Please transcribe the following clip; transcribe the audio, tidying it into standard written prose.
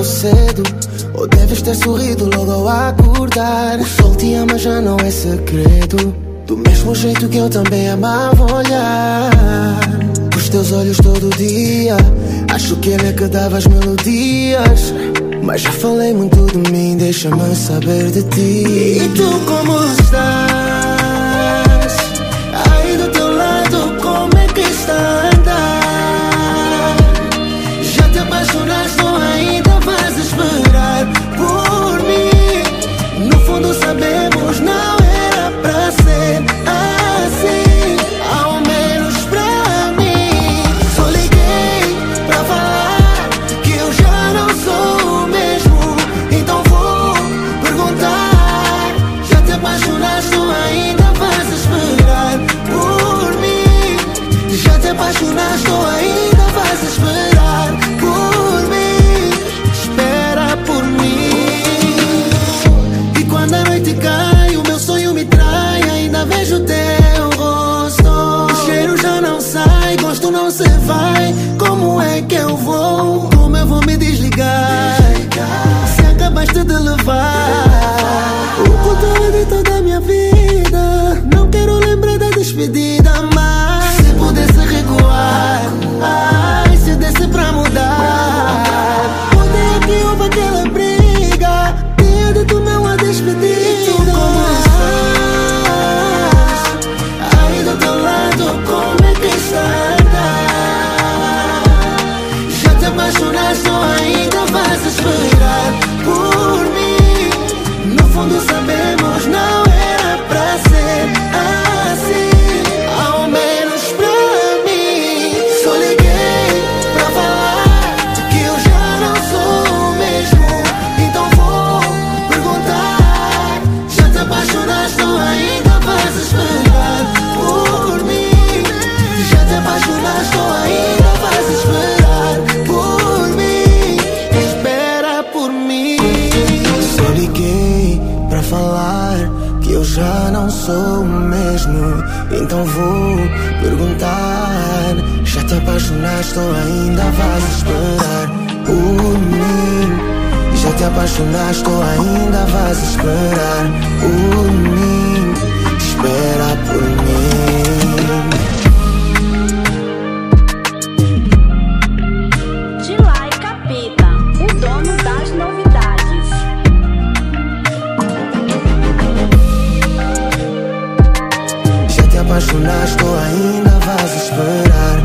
cedo, ou deves ter sorrido logo ao acordar. O sol te ama, já não é segredo, do mesmo jeito que eu também amava olhar os teus olhos todo dia. Acho que ele é que dava as melodias, mas já falei muito de mim, deixa-me saber de ti. E tu como estás? Aí do teu lado, como é que está a andar? Já te apaixonaste ou ainda vais esperar por mim? No fundo sabemos, não era pra ser assim, ao menos pra mim. Só liguei pra falar que eu já não sou o mesmo, então vou perguntar: já te apaixonaste ou ainda vais esperar por mim? Já te apaixonaste ou ainda vais esperar por mim? Espera por mim. E quando a noite cai, o meu sonho me trai, ainda vejo teu rosto. O cheiro já não sai, gosto não se vai. Como é que eu vou? Como eu vou me desligar se acabaste de levar o controle de toda a minha vida? Não quero lembrar da despedida, mas se pudesse recuar, ai, se desse pra mudar. Odeio que houve aquela briga, tinha dito não a despedida. E tu como estás? Aí do teu lado, como é que está a andar? Já te apaixonaste ou ainda vais esperar por mim? No fundo sabemos, não era pra ser assim, ao menos pra mim. Só liguei pra falar que eu já não sou o mesmo, então vou perguntar: já te apaixonaste ou ainda vais esperar por mim? Já te apaixonaste ou ainda vais esperar por mim? Espera por mim. Só liguei pra falar que eu já não sou o mesmo, então vou perguntar: já te apaixonaste ou ainda vais esperar por mim? Já te apaixonaste ou ainda vais esperar por mim? Espera por mim. Dilai Capeta, o dono das novidades. Já te apaixonaste ou ainda vais esperar